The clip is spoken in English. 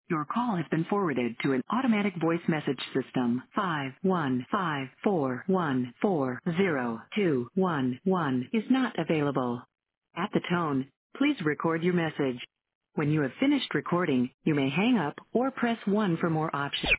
Your call has been forwarded to an automatic voice message system. 51541402111 is not available. At the tone, please record your message. When you have finished recording, you may hang up or press 1 for more options.